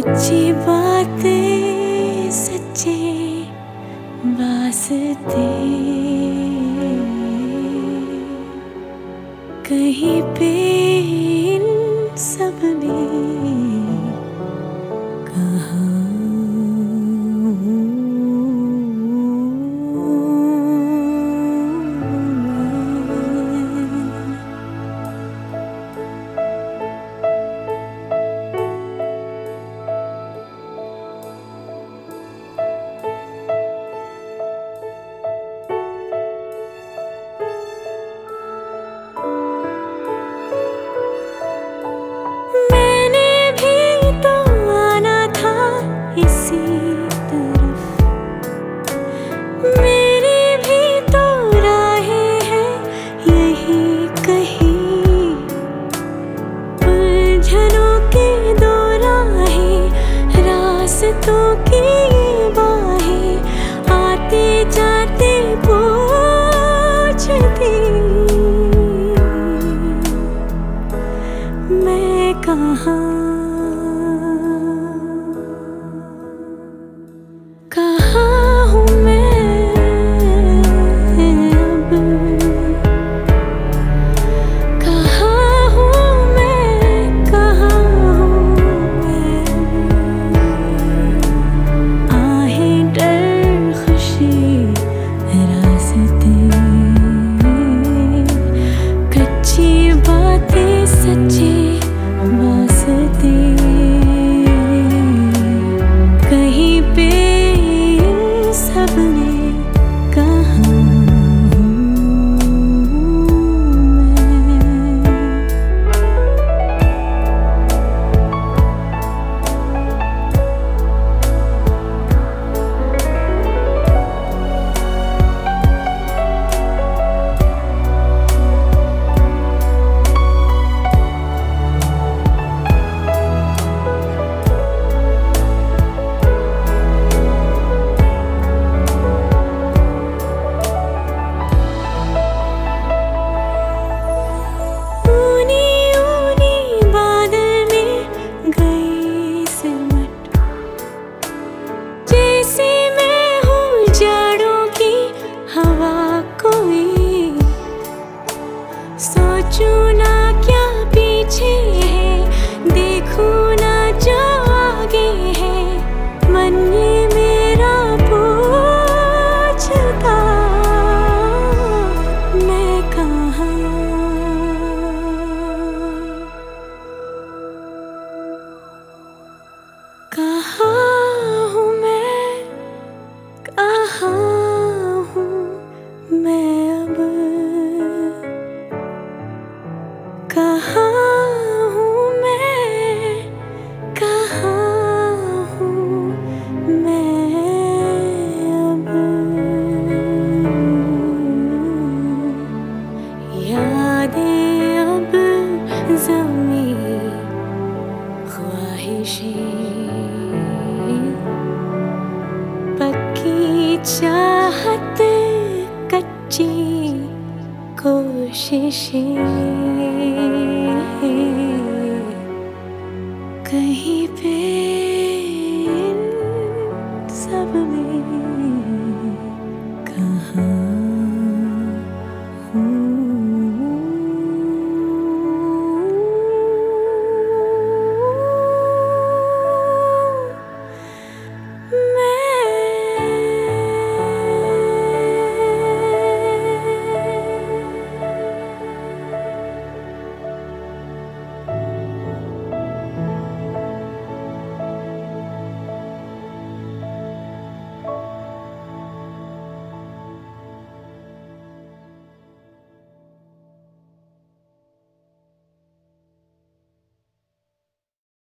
कच्ची बातें सच्चे वास्ते कहीं पे इन सब ने कहा। रास्तों की बाहें आते जाते पूछती मैं कहाँ हूँ मैं अब, कहाँ हूँ मैं, कहाँ हूँ मैं। आहें डर खुशी रास्ते कच्ची बातें सच्चे वास्ते कहीं पे सबने कहा हूँ सोचूं ना क्या पीछे है, देखूं ना जो आगे है। मन ये मेरा पूछता मैं कहाँ हूँ मैं, कहाँ हूँ मैं अब, कहाँ हूँ मैं, कहाँ हूँ मैं अब। यादें अब ज़मीं ख्वाहिशें पक्की चाहत कच्ची कोशिशें।